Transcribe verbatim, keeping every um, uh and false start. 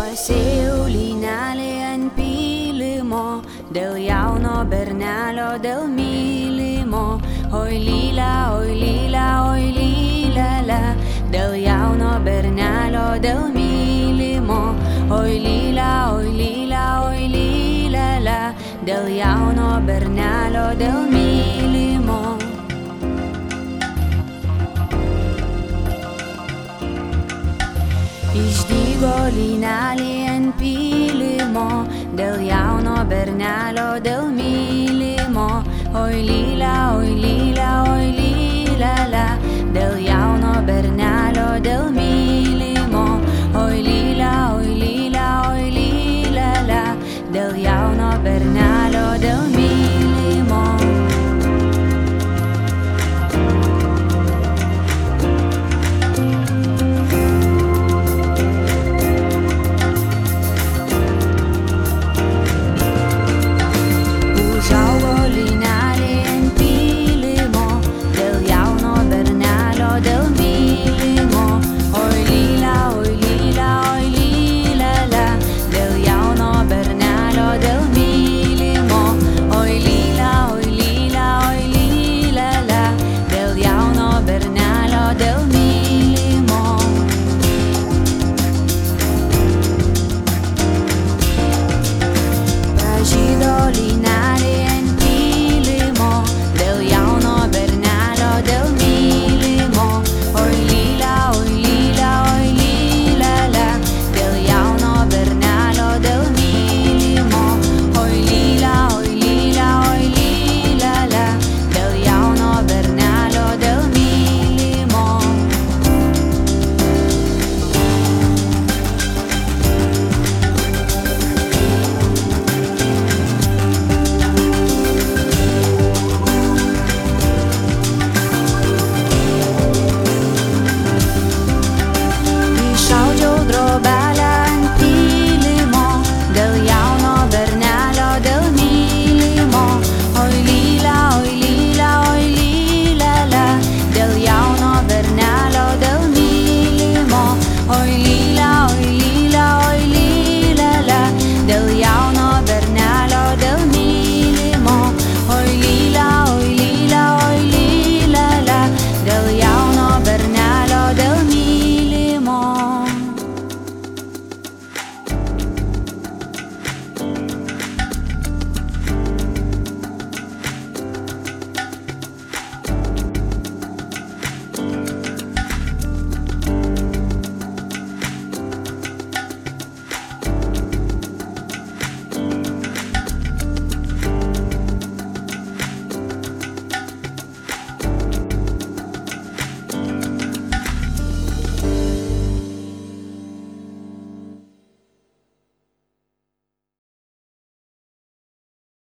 Pasėjau lynelį ant pylimo, dėl jauno bernelio, dėl mylimo. Oi lyla, oi lyla, oi lyla, la, dėl jauno bernelio, dėl mylimo. Oi lyla, oi lyla, oi lyla, la, dėl jauno bernelio, dėl mylimo. Išdygo lynelį ant pylimo, dėl jauno bernelio, dėl mylimo. Oi lyla, oi lyla, oi lyla, la, dėl jauno bernelio.